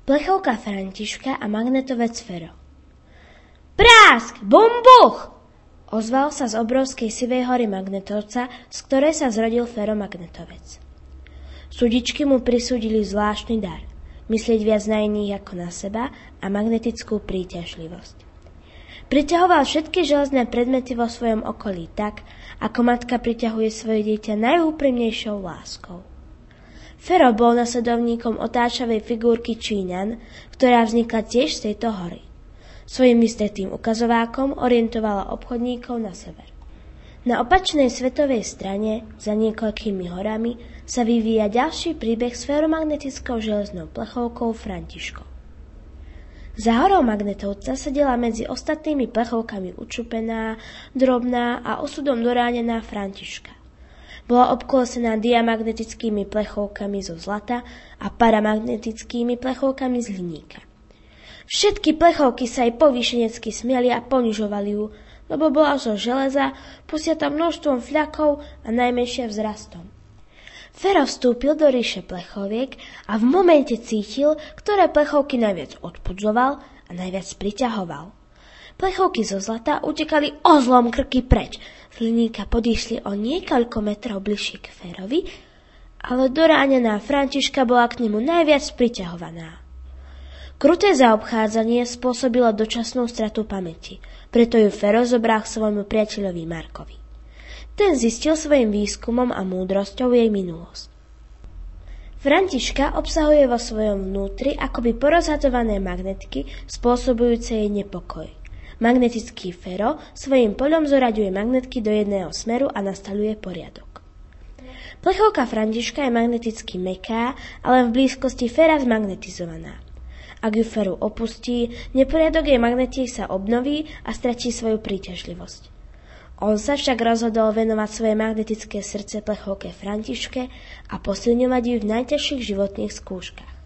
Plechovka Františka a magnetovec Fero. Prásk! Bumbuch! Ozval sa z obrovskej sivej hory magnetovca, z ktorej sa zrodil feromagnetovec. Súdičky mu prisúdili zvláštny dar, myslieť viac na iných ako na seba a magnetickú príťažlivosť. Priťahoval všetky železné predmety vo svojom okolí tak, ako matka priťahuje svoje dieťa najúprimnejšou láskou. Fero bol nasledovníkom otáčavej figurky Číňan, ktorá vznikla tiež z tejto hory. Svojím vystretým ukazovákom orientovala obchodníkov na sever. Na opačnej svetovej strane, za niekoľkými horami, sa vyvíja ďalší príbeh s feromagnetickou železnou plechovkou Františkom. Za horou magnetovca sedela medzi ostatnými plechovkami učupená, drobná a osudom doránená Františka. Bola obkolesená diamagnetickými plechovkami zo zlata a paramagnetickými plechovkami z hliníka. Všetky plechovky sa jej povýšenecky smiali a ponižovali ju, lebo bola zo železa, pustiata množstvom fľakov a najmenšia vzrastom. Fero vstúpil do ríše plechoviek a v momente cítil, ktoré plechovky najviac odpudzoval a najviac priťahoval. Plechovky zo zlata utekali o zlom krky preč. Z hliníka podišli o niekoľko metrov bližšie k Ferovi, ale doránená Františka bola k nemu najviac priťahovaná. Kruté zaobchádzanie spôsobilo dočasnú stratu pamäti, preto ju Fero zobral k svojmu priateľovi Markovi. Ten zistil svojim výskumom a múdrosťou jej minulosť. Františka obsahuje vo svojom vnútri akoby porozhadzované magnetky spôsobujúce jej nepokoj. Magnetický Fero svojím poľom zoraďuje magnetky do jedného smeru a nastaľuje poriadok. Plechovka Františka je magneticky mäkká, ale v blízkosti Fera zmagnetizovaná. Ak ju Feru opustí, neporiadok jej magnetík sa obnoví a stratí svoju príťažlivosť. On sa však rozhodol venovať svoje magnetické srdce plechovke Františke a posilňovať ju v najťažších životných skúškach.